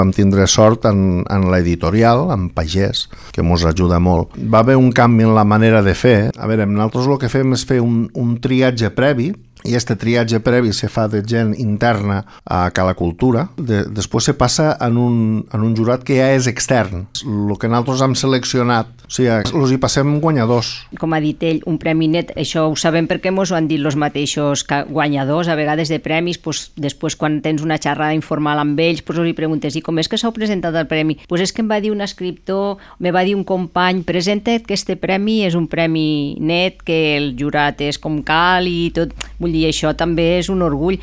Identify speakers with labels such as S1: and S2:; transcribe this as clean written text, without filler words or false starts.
S1: Vam tindre sort en l'editorial, en Pagès, que mos ajuda molt. Va haver un canvi en la manera de fer. A veure, nosaltres el que fem és fer un triatge previ, i este triatge previ se fa de gent interna a Cala Cultura. Després se passa en un jurat que ja és extern. El que nosaltres hem seleccionat, o sigui, els hi passem guanyadors.
S2: Com ha dit ell, un premi net, això ho sabem perquè ens ho han dit els mateixos guanyadors, a vegades de premis, després quan tens una xerrada informal amb ells, els hi preguntes, i com és que s'heu presentat el premi? És que em va dir un escriptor, me va dir un company, presenta't que este premi és un premi net, que el jurat és com cal i tot. Vull dir, això també és un orgull.